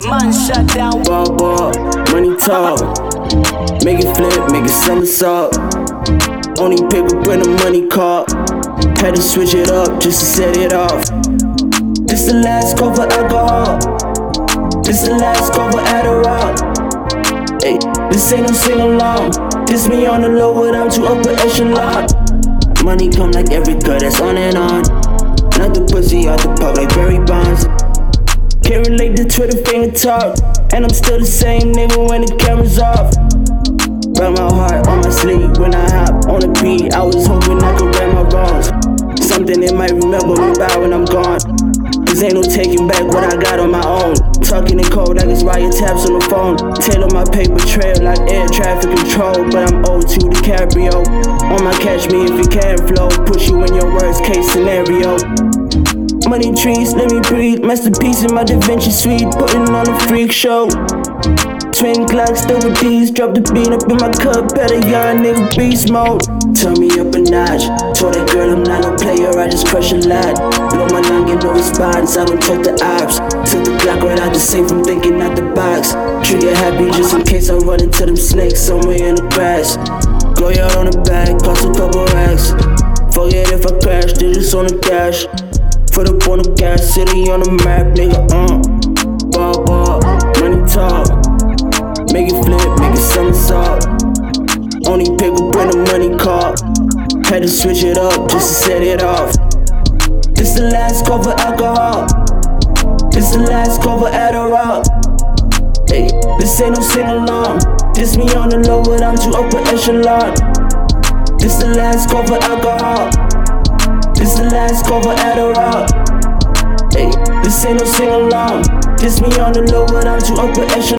Man shut down. Ball, money talk. Make it flip, make it somersault. Only paper, print a money card. Had to switch it up just to set it off. This the last call for alcohol. This the last call for Adderall. Hey, this ain't no sing-along. This me on the low, but I'm too upper echelon. Money come like every girl that's on and on. Not the pussy out the park like Barry Bonds. Can't relate to Twitter finger talk. And I'm still the same nigga when the camera's off. Wrap my heart on my sleeve when I hop on the beat. I was hoping I could wear my wrongs. Something they might remember me by when I'm gone. Cause ain't no taking back what I got on my own. Talking in code like it's wiretaps on the phone. Tailor my paper trail like air traffic control. But I'm O2 DiCaprio. On my catch me if you can flow. Put you in your worst case scenario. Money trees, let me breathe. Masterpiece in my Da Vinci suite. Putting on a freak show. Twin clocks, double D's. Drop the bean up in my cup. Better young nigga beast mode. Turn me up a notch. Told that girl I'm not no player, I just crush a lot. Blow my lung, get no response, I don't check the ops. Took the Glock right out the safe, I'm thinking out the box. Trigger happy just in case I run into them snakes somewhere in the grass. Go out on the back, cost a couple racks. Forget if I crash, did this on the dash. Put up on the gas, city on the map, nigga, Ball, money talk. Make it flip, make it somersault. Only paper, print a money card. Had to switch it up just to set it off. This the last call for alcohol. This the last call for Adderall. Hey, this ain't no sing-along. This me on the low, but I'm too upper echelon. This the last call for alcohol. This the last call for Adderall. Hey, this ain't no sing-along. This me on the low, but I'm too upper echelon.